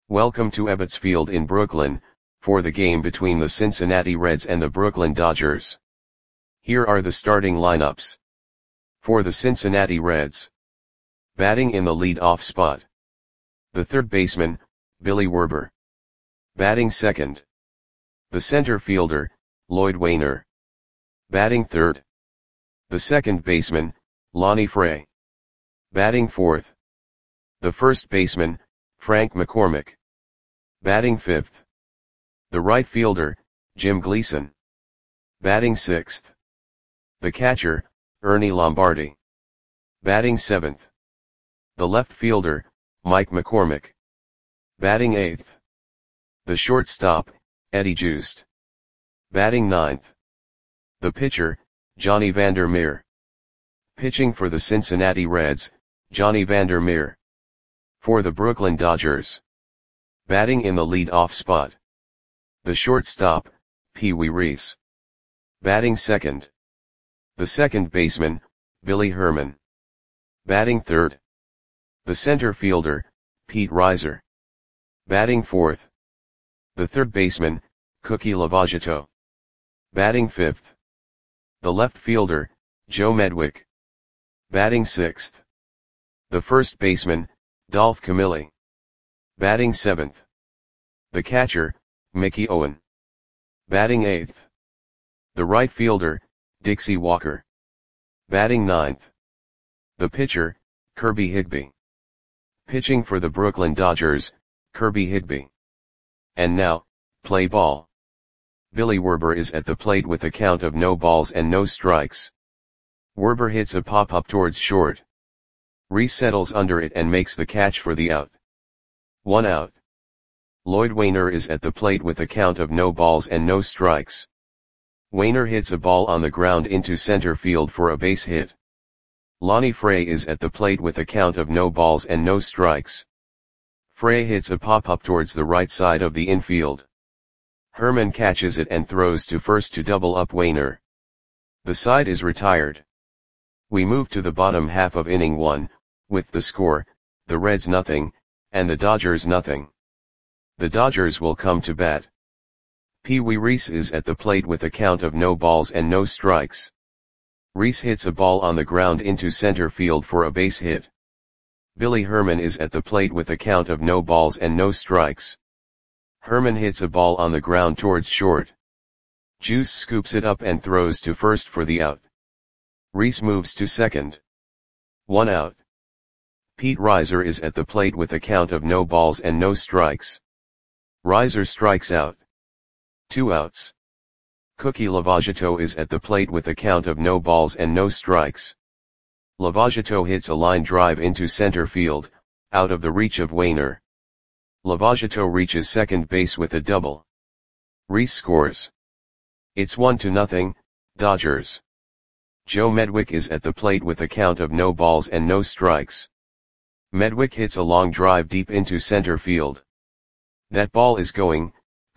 Welcome to Ebbets Field in Brooklyn, for the game between the Cincinnati Reds and the Brooklyn Dodgers. Here are the starting lineups. For the Cincinnati Reds. Batting in the lead-off spot. The third baseman, Billy Werber. Batting second. The center fielder, Lloyd Waner. Batting third. The second baseman, Lonnie Fray. Batting fourth. The first baseman, Frank McCormick. Batting fifth. The right fielder, Jim Gleason. Batting sixth. The catcher, Ernie Lombardi. Batting seventh. The left fielder, Mike McCormick. Batting eighth. The shortstop, Eddie Joost. Batting ninth. The pitcher, Johnny Vander Meer. Pitching for the Cincinnati Reds, Johnny Vander Meer. For the Brooklyn Dodgers. Batting in the lead-off spot. The shortstop, Pee Wee Reese. Batting second. The second baseman, Billy Herman. Batting third. The center fielder, Pete Reiser. Batting fourth. The third baseman, Cookie Lavagetto. Batting fifth. The left fielder, Joe Medwick. Batting sixth. The first baseman, Dolph Camilli. Batting seventh. The catcher, Mickey Owen. Batting eighth. The right fielder, Dixie Walker. Batting ninth. The pitcher, Kirby Higbee. Pitching for the Brooklyn Dodgers, Kirby Higbee. And now, play ball. Billy Werber is at the plate with a count of no balls and no strikes. Werber hits a pop-up towards short. Reese settles under it and makes the catch for the out. 1 out. Lloyd Waner is at the plate with a count of no balls and no strikes. Waner hits a ball on the ground into center field for a base hit. Lonnie Fray is at the plate with a count of no balls and no strikes. Fray hits a pop-up towards the right side of the infield. Herman catches it and throws to first to double up Waner. The side is retired. We move to the bottom half of inning 1, with the score, the Reds nothing, and the Dodgers nothing. The Dodgers will come to bat. Pee Wee Reese is at the plate with a count of no balls and no strikes. Reese hits a ball on the ground into center field for a base hit. Billy Herman is at the plate with a count of no balls and no strikes. Herman hits a ball on the ground towards short. Juice scoops it up and throws to first for the out. Reese moves to second. 1 out. Pete Reiser is at the plate with a count of no balls and no strikes. Reiser strikes out. 2 outs. Cookie Lavagetto is at the plate with a count of no balls and no strikes. Lavagetto hits a line drive into center field, out of the reach of Waner. Lavagetto reaches second base with a double. Reese scores. It's 1-0, Dodgers. Joe Medwick is at the plate with a count of no balls and no strikes. Medwick hits a long drive deep into center field. That ball is gone.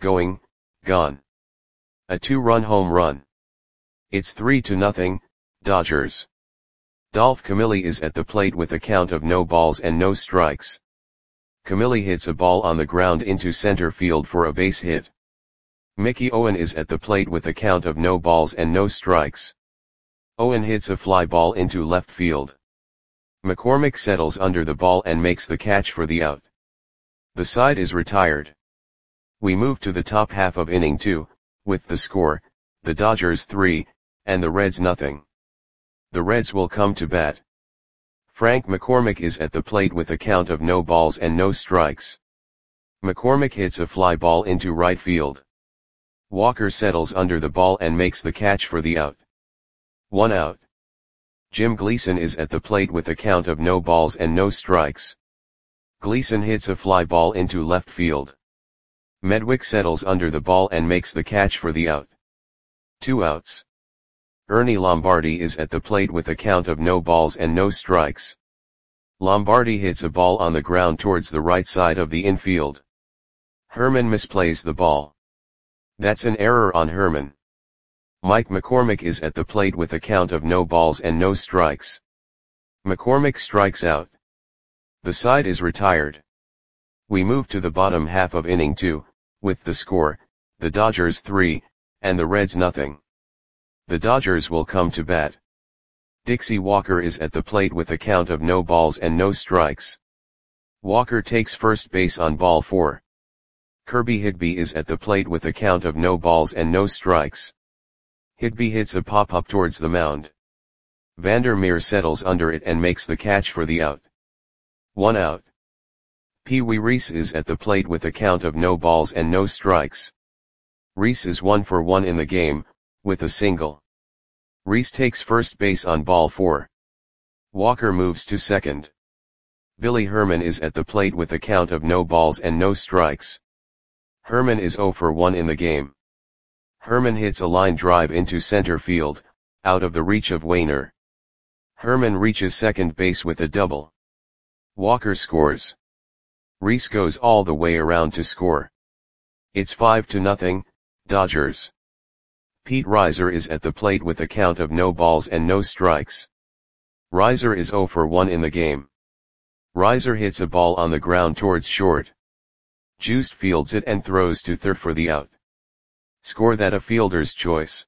A 2-run home run. It's 3-0, Dodgers. Dolph Camilli is at the plate with a count of no balls and no strikes. Camilli hits a ball on the ground into center field for a base hit. Mickey Owen is at the plate with a count of no balls and no strikes. Owen hits a fly ball into left field. McCormick settles under the ball and makes the catch for the out. The side is retired. We move to the top half of inning 2, with the score, the Dodgers 3, and the Reds nothing. The Reds will come to bat. Frank McCormick is at the plate with a count of no balls and no strikes. McCormick hits a fly ball into right field. Walker settles under the ball and makes the catch for the out. 1 out. Jim Gleason is at the plate with a count of no balls and no strikes. Gleason hits a fly ball into left field. Medwick settles under the ball and makes the catch for the out. 2 outs. Ernie Lombardi is at the plate with a count of no balls and no strikes. Lombardi hits a ball on the ground towards the right side of the infield. Herman misplays the ball. That's an error on Herman. Mike McCormick is at the plate with a count of no balls and no strikes. McCormick strikes out. The side is retired. We move to the bottom half of inning 2, with the score, the Dodgers 3, and the Reds nothing. The Dodgers will come to bat. Dixie Walker is at the plate with a count of no balls and no strikes. Walker takes first base on ball 4. Kirby Higby is at the plate with a count of no balls and no strikes. Higby hits a pop-up towards the mound. Vandermeer settles under it and makes the catch for the out. 1 out. Pee Wee Reese is at the plate with a count of no balls and no strikes. Reese is 1 for 1 in the game, with a single. Reese takes first base on ball 4. Walker moves to second. Billy Herman is at the plate with a count of no balls and no strikes. Herman is 0 for 1 in the game. Herman hits a line drive into center field, out of the reach of Wainer. Herman reaches second base with a double. Walker scores. Reese goes all the way around to score. It's 5-0, Dodgers. Pete Reiser is at the plate with a count of no balls and no strikes. Reiser is 0 for 1 in the game. Reiser hits a ball on the ground towards short. Juiced fields it and throws to third for the out. Score that a fielder's choice.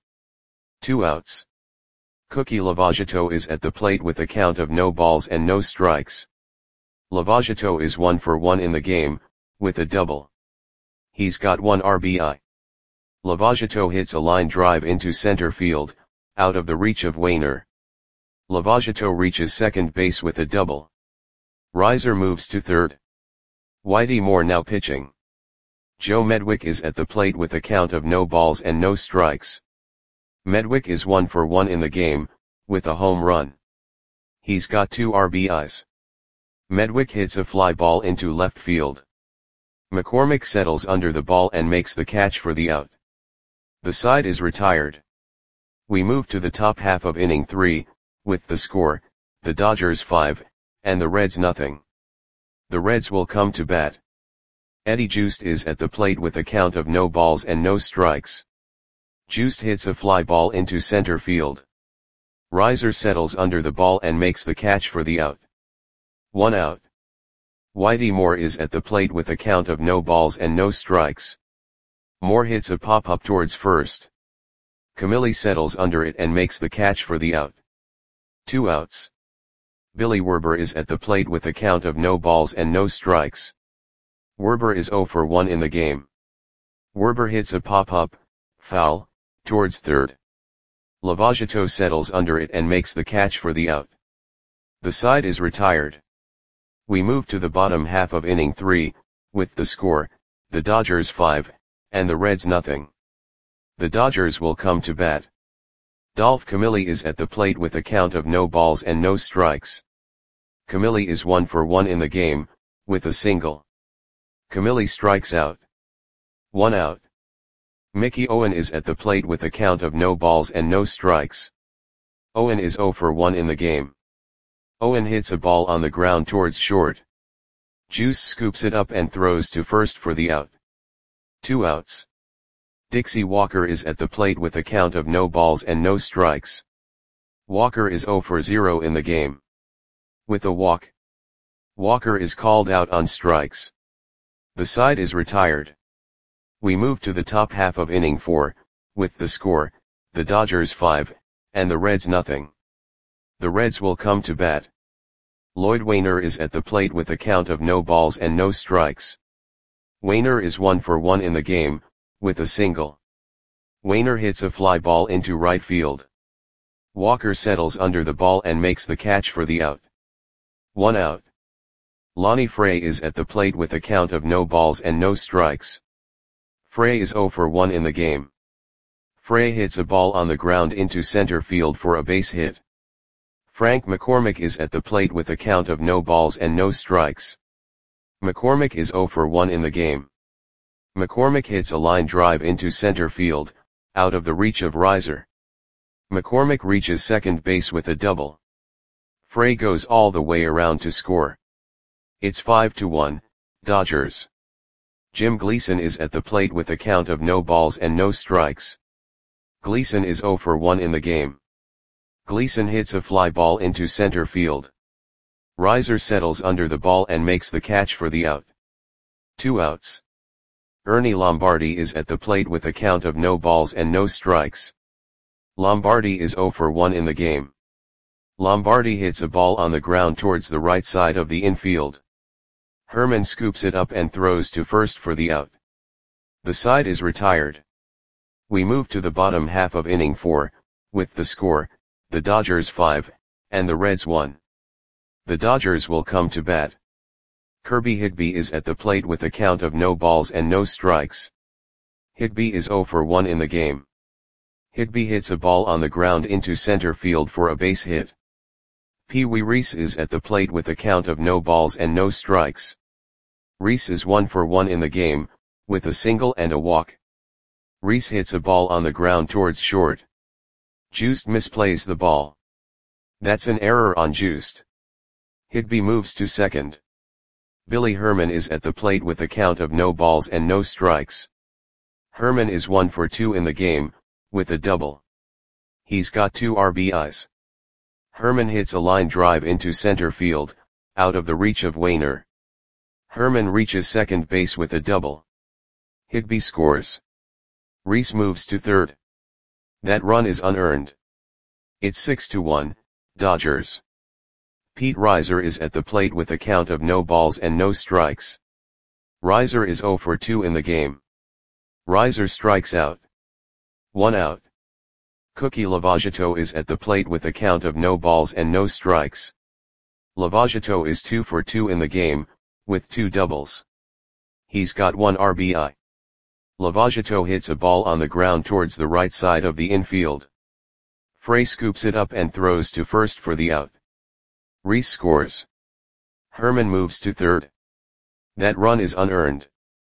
2 outs. Cookie Lavagetto is at the plate with a count of no balls and no strikes. Lavagetto is 1 for 1 in the game, with a double. He's got 1 RBI. Lavagetto hits a line drive into center field, out of the reach of Wainer. Lavagetto reaches second base with a double. Reiser moves to third. Whitey Moore now pitching. Joe Medwick is at the plate with a count of no balls and no strikes. Medwick is 1 for 1 in the game, with a home run. He's got 2 RBIs. Medwick hits a fly ball into left field. McCormick settles under the ball and makes the catch for the out. The side is retired. We move to the top half of inning 3, with the score, the Dodgers 5, and the Reds nothing. The Reds will come to bat. Eddie Juiced is at the plate with a count of no balls and no strikes. Juiced hits a fly ball into center field. Reiser settles under the ball and makes the catch for the out. 1 out. Whitey Moore is at the plate with a count of no balls and no strikes. Moore hits a pop-up towards first. Camilli settles under it and makes the catch for the out. 2 outs. Billy Werber is at the plate with a count of no balls and no strikes. Werber is 0 for 1 in the game. Werber hits a pop-up, foul, towards third. Lavagetto settles under it and makes the catch for the out. The side is retired. We move to the bottom half of inning 3, with the score, the Dodgers 5, and the Reds nothing. The Dodgers will come to bat. Dolph Camilli is at the plate with a count of no balls and no strikes. Camilli is 1 for 1 in the game, with a single. Camilli strikes out. 1 out. Mickey Owen is at the plate with a count of no balls and no strikes. Owen is 0 for 1 in the game. Owen hits a ball on the ground towards short. Juice scoops it up and throws to first for the out. 2 outs. Dixie Walker is at the plate with a count of no balls and no strikes. Walker is 0 for 0 in the game. With a walk, Walker is called out on strikes. The side is retired. We move to the top half of inning 4, with the score, the Dodgers 5, and the Reds nothing. The Reds will come to bat. Lloyd Wainer is at the plate with a count of no balls and no strikes. Wainer is 1 for 1 in the game, with a single. Wainer hits a fly ball into right field. Walker settles under the ball and makes the catch for the out. 1 out. Lonnie Frey is at the plate with a count of no balls and no strikes. Frey is 0 for 1 in the game. Frey hits a ball on the ground into center field for a base hit. Frank McCormick is at the plate with a count of no balls and no strikes. McCormick is 0 for 1 in the game. McCormick hits a line drive into center field, out of the reach of Reiser. McCormick reaches second base with a double. Frey goes all the way around to score. It's 5-1, Dodgers. Jim Gleason is at the plate with a count of no balls and no strikes. Gleason is 0 for 1 in the game. Gleason hits a fly ball into center field. Reiser settles under the ball and makes the catch for the out. 2 outs. Ernie Lombardi is at the plate with a count of no balls and no strikes. Lombardi is 0 for 1 in the game. Lombardi hits a ball on the ground towards the right side of the infield. Herman scoops it up and throws to first for the out. The side is retired. We move to the bottom half of inning 4, with the score, the Dodgers 5, and the Reds 1. The Dodgers will come to bat. Kirby Higby is at the plate with a count of no balls and no strikes. Higby is 0 for 1 in the game. Higby hits a ball on the ground into center field for a base hit. Pee Wee Reese is at the plate with a count of no balls and no strikes. Reese is 1 for 1 in the game, with a single and a walk. Reese hits a ball on the ground towards short. Joost misplays the ball. That's an error on Joost. Higby moves to second. Billy Herman is at the plate with a count of no balls and no strikes. Herman is 1 for 2 in the game, with a double. He's got 2 RBIs. Herman hits a line drive into center field, out of the reach of Wainer. Herman reaches second base with a double. Higby scores. Reese moves to third. That run is unearned. It's 6-1, Dodgers. Pete Reiser is at the plate with a count of no balls and no strikes. Reiser is 0 for 2 in the game. Reiser strikes out. 1 out. Cookie Lavagetto is at the plate with a count of no balls and no strikes. Lavagetto is 2 for 2 in the game, with 2 doubles. He's got 1 RBI. Lavagetto hits a ball on the ground towards the right side of the infield. Frey scoops it up and throws to first for the out. Reese scores. Herman moves to third. That run is unearned.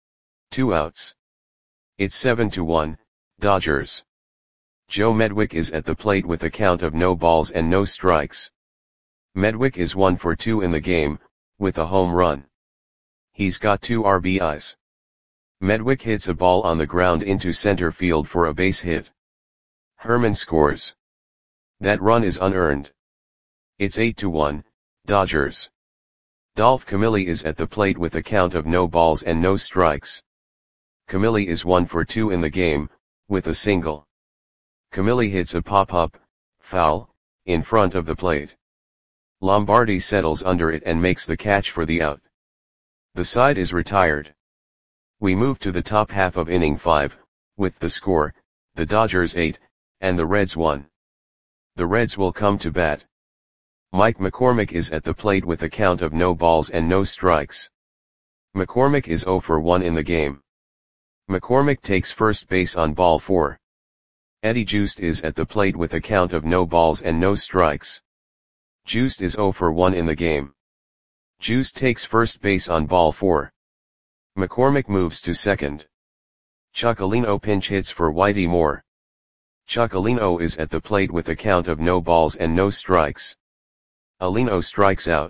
2 outs. It's 7-1, Dodgers. Joe Medwick is at the plate with a count of no balls and no strikes. Medwick is 1 for 2 in the game, with a home run. He's got 2 RBIs. Medwick hits a ball on the ground into center field for a base hit. Herman scores. That run is unearned. It's 8-1, Dodgers. Dolph Camilli is at the plate with a count of no balls and no strikes. Camilli is 1 for 2 in the game, with a single. Camilli hits a pop-up, foul, in front of the plate. Lombardi settles under it and makes the catch for the out. The side is retired. We move to the top half of inning 5, with the score, the Dodgers 8, and the Reds 1. The Reds will come to bat. Mike McCormick is at the plate with a count of no balls and no strikes. McCormick is 0 for 1 in the game. McCormick takes first base on ball 4. Eddie Joost is at the plate with a count of no balls and no strikes. Joost is 0 for 1 in the game. Joost takes first base on ball 4. McCormick moves to second. Chocolino pinch hits for Whitey Moore. Chocolino is at the plate with a count of no balls and no strikes. Alino strikes out.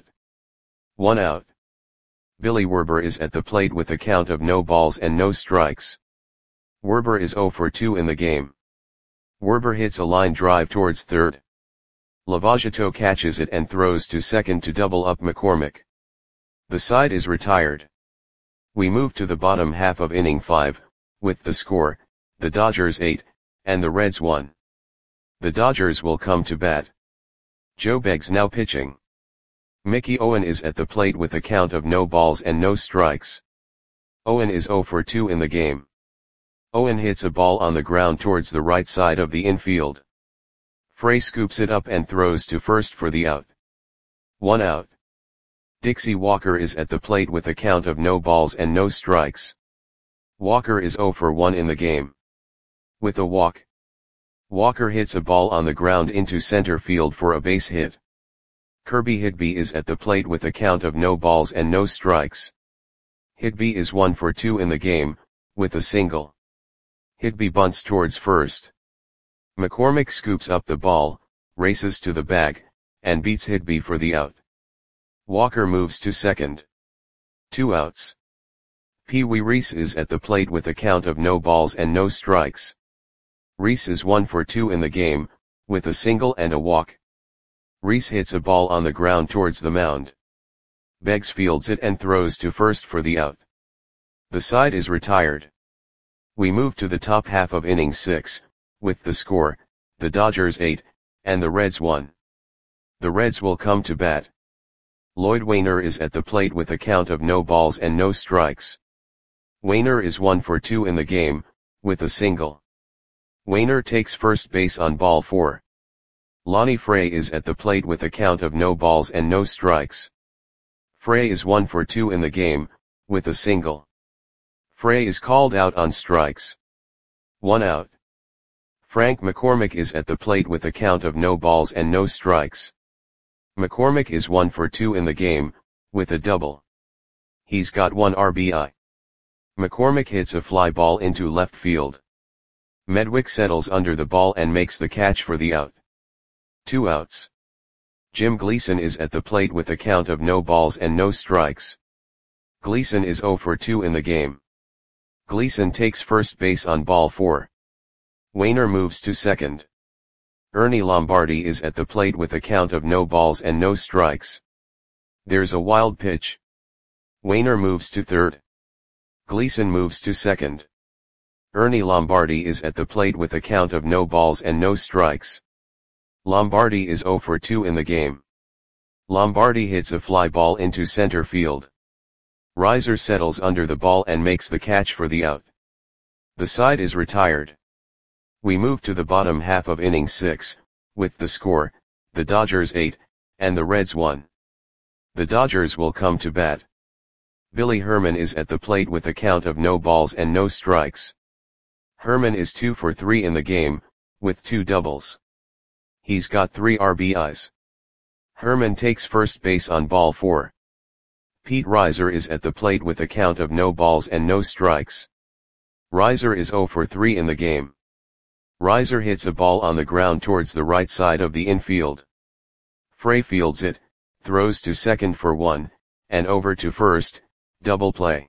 1 out. Billy Werber is at the plate with a count of no balls and no strikes. Werber is 0 for 2 in the game. Werber hits a line drive towards third. Lavagetto catches it and throws to second to double up McCormick. The side is retired. We move to the bottom half of inning 5, with the score, the Dodgers 8, and the Reds 1. The Dodgers will come to bat. Joe Beggs now pitching. Mickey Owen is at the plate with a count of no balls and no strikes. Owen is 0 for 2 in the game. Owen hits a ball on the ground towards the right side of the infield. Frey scoops it up and throws to first for the out. 1 out. Dixie Walker is at the plate with a count of no balls and no strikes. Walker is 0 for 1 in the game. With a walk. Walker hits a ball on the ground into center field for a base hit. Kirby Higby is at the plate with a count of no balls and no strikes. Higby is 1 for 2 in the game, with a single. Higby bunts towards first. McCormick scoops up the ball, races to the bag, and beats Higby for the out. Walker moves to second. 2 outs. Pee Wee Reese is at the plate with a count of no balls and no strikes. Reese is 1 for 2 in the game, with a single and a walk. Reese hits a ball on the ground towards the mound. Beggs fields it and throws to first for the out. The side is retired. We move to the top half of inning 6, with the score, the Dodgers 8, and the Reds 1. The Reds will come to bat. Lloyd Wainer is at the plate with a count of no balls and no strikes. Wainer is 1 for 2 in the game, with a single. Wainer takes first base on ball 4. Lonnie Frey is at the plate with a count of no balls and no strikes. Frey is 1 for 2 in the game, with a single. Frey is called out on strikes. 1 out. Frank McCormick is at the plate with a count of no balls and no strikes. McCormick is 1 for 2 in the game, with a double. He's got 1 RBI. McCormick hits a fly ball into left field. Medwick settles under the ball and makes the catch for the out. 2 outs. Jim Gleason is at the plate with a count of no balls and no strikes. Gleason is 0 for 2 in the game. Gleason takes first base on ball 4. Wainer moves to second. Ernie Lombardi is at the plate with a count of no balls and no strikes. There's a wild pitch. Wainer moves to third. Gleason moves to second. Ernie Lombardi is at the plate with a count of no balls and no strikes. Lombardi is 0 for 2 in the game. Lombardi hits a fly ball into center field. Reiser settles under the ball and makes the catch for the out. The side is retired. We move to the bottom half of inning 6, with the score, the Dodgers 8, and the Reds 1. The Dodgers will come to bat. Billy Herman is at the plate with a count of no balls and no strikes. Herman is 2 for 3 in the game, with 2 doubles. He's got 3 RBIs. Herman takes first base on ball 4. Pete Reiser is at the plate with a count of no balls and no strikes. Reiser is 0 for 3 in the game. Reiser hits a ball on the ground towards the right side of the infield. Frey fields it, throws to second for 1, and over to first, double play.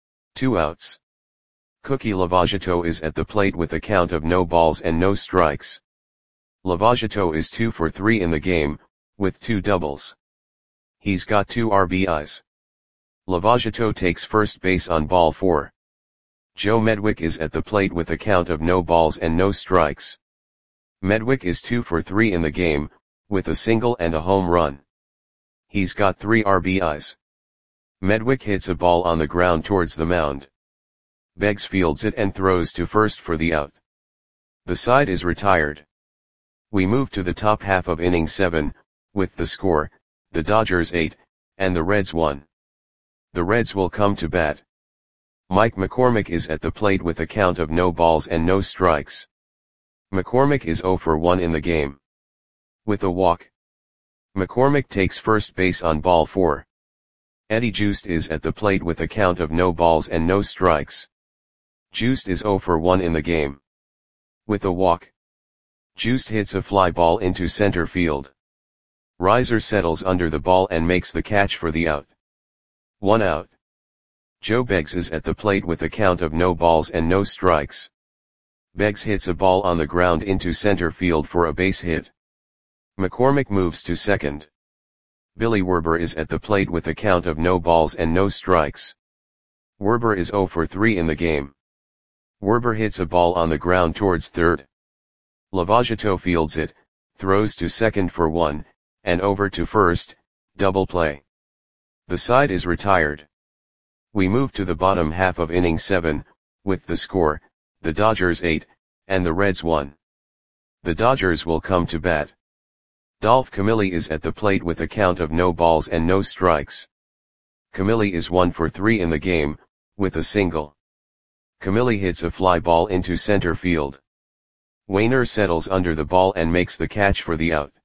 2 outs. Cookie Lavagetto is at the plate with a count of no balls and no strikes. Lavagetto is 2 for 3 in the game, with 2 doubles. He's got 2 RBIs. Lavagetto takes first base on ball 4. Joe Medwick is at the plate with a count of no balls and no strikes. Medwick is 2 for 3 in the game, with a single and a home run. He's got 3 RBIs. Medwick hits a ball on the ground towards the mound. Beggs fields it and throws to first for the out. The side is retired. We move to the top half of inning 7, with the score, the Dodgers 8, and the Reds 1. The Reds will come to bat. Mike McCormick is at the plate with a count of no balls and no strikes. McCormick is 0 for 1 in the game. With a walk. McCormick takes first base on ball 4. Eddie Joost is at the plate with a count of no balls and no strikes. Joost is 0 for 1 in the game. With a walk. Joost hits a fly ball into center field. Reiser settles under the ball and makes the catch for the out. 1 out. Joe Beggs is at the plate with a count of no balls and no strikes. Beggs hits a ball on the ground into center field for a base hit. McCormick moves to second. Billy Werber is at the plate with a count of no balls and no strikes. Werber is 0 for 3 in the game. Werber hits a ball on the ground towards third. Lavagetto fields it, throws to second for 1, and over to first, double play. The side is retired. We move to the bottom half of inning 7, with the score, the Dodgers 8, and the Reds 1. The Dodgers will come to bat. Dolph Camilli is at the plate with a count of no balls and no strikes. Camilli is 1 for 3 in the game, with a single. Camilli hits a fly ball into center field. Wainer settles under the ball and makes the catch for the out.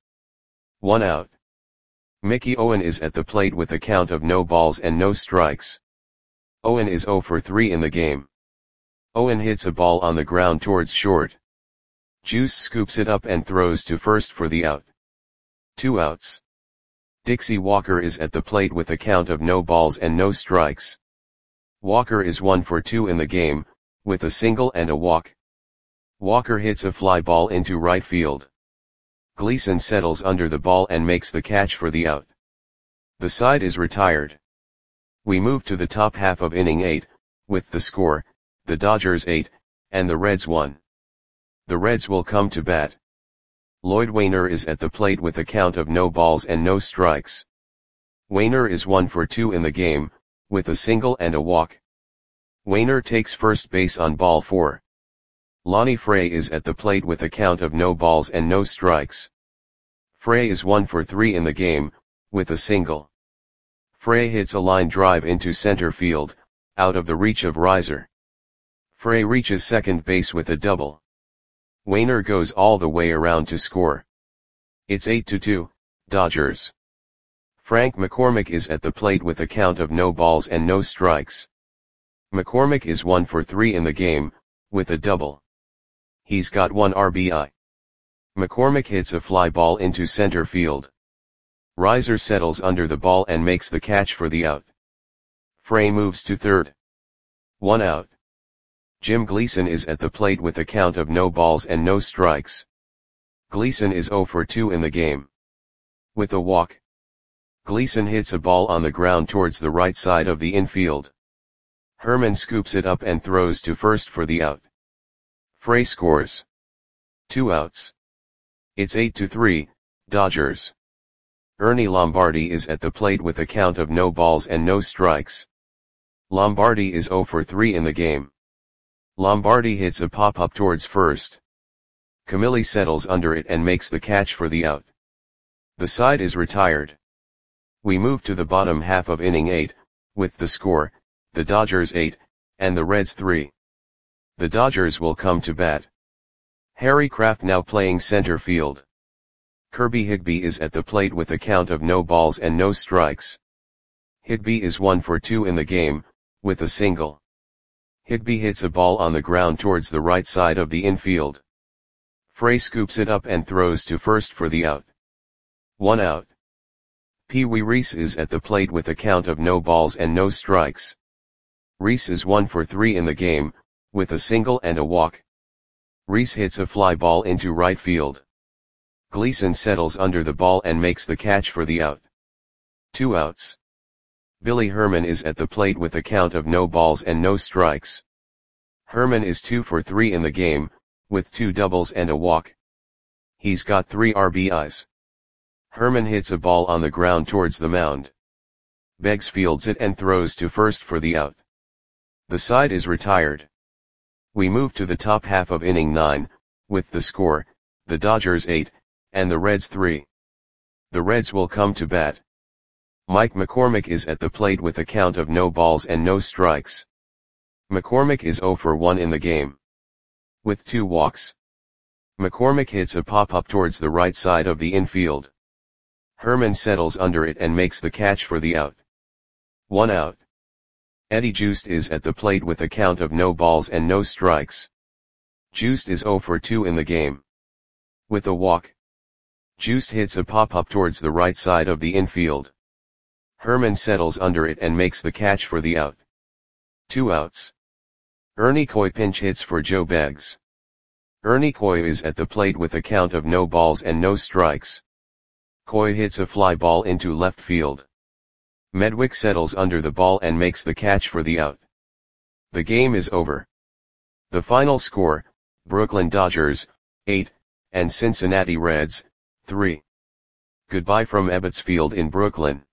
1 out. Mickey Owen is at the plate with a count of no balls and no strikes. Owen is 0 for 3 in the game. Owen hits a ball on the ground towards short. Juice scoops it up and throws to first for the out. 2 outs. Dixie Walker is at the plate with a count of no balls and no strikes. Walker is 1 for 2 in the game, with a single and a walk. Walker hits a fly ball into right field. Gleason settles under the ball and makes the catch for the out. The side is retired. We move to the top half of inning 8, with the score, the Dodgers 8, and the Reds 1. The Reds will come to bat. Lloyd Waner is at the plate with a count of no balls and no strikes. Waner is 1 for 2 in the game, with a single and a walk. Waner takes first base on ball 4. Lonnie Frey is at the plate with a count of no balls and no strikes. Frey is 1 for 3 in the game, with a single. Frey hits a line drive into center field, out of the reach of Reiser. Frey reaches second base with a double. Waner goes all the way around to score. It's 8-2, Dodgers. Frank McCormick is at the plate with a count of no balls and no strikes. McCormick is 1 for 3 in the game, with a double. He's got 1 RBI. McCormick hits a fly ball into center field. Reiser settles under the ball and makes the catch for the out. Frey moves to third. 1 out. Jim Gleason is at the plate with a count of no balls and no strikes. Gleason is 0 for 2 in the game. With a walk. Gleason hits a ball on the ground towards the right side of the infield. Herman scoops it up and throws to first for the out. Frey scores. 2 outs. It's 8-3, Dodgers. Ernie Lombardi is at the plate with a count of no balls and no strikes. Lombardi is 0 for 3 in the game. Lombardi hits a pop-up towards first. Camilli settles under it and makes the catch for the out. The side is retired. We move to the bottom half of inning 8, with the score, the Dodgers 8, and the Reds 3. The Dodgers will come to bat. Harry Kraft now playing center field. Kirby Higbee is at the plate with a count of no balls and no strikes. Higbee is 1 for 2 in the game, with a single. Higbee hits a ball on the ground towards the right side of the infield. Frey scoops it up and throws to first for the out. 1 out. Pee Wee Reese is at the plate with a count of no balls and no strikes. Reese is 1 for 3 in the game, with a single and a walk. Reese hits a fly ball into right field. Gleason settles under the ball and makes the catch for the out. 2 outs. Billy Herman is at the plate with a count of no balls and no strikes. Herman is 2 for 3 in the game, with 2 doubles and a walk. He's got 3 RBIs. Herman hits a ball on the ground towards the mound. Beggs fields it and throws to first for the out. The side is retired. We move to the top half of inning 9, with the score, the Dodgers 8, and the Reds 3. The Reds will come to bat. Mike McCormick is at the plate with a count of no balls and no strikes. McCormick is 0 for 1 in the game. With 2 walks. McCormick hits a pop-up towards the right side of the infield. Herman settles under it and makes the catch for the out. 1 out. Eddie Joost is at the plate with a count of no balls and no strikes. Joost is 0 for 2 in the game. With a walk. Joost hits a pop-up towards the right side of the infield. Herman settles under it and makes the catch for the out. 2 outs. Ernie Coy pinch hits for Joe Beggs. Ernie Coy is at the plate with a count of no balls and no strikes. Coy hits a fly ball into left field. Medwick settles under the ball and makes the catch for the out. The game is over. The final score, Brooklyn Dodgers, 8, and Cincinnati Reds, 3. Goodbye from Ebbets Field in Brooklyn.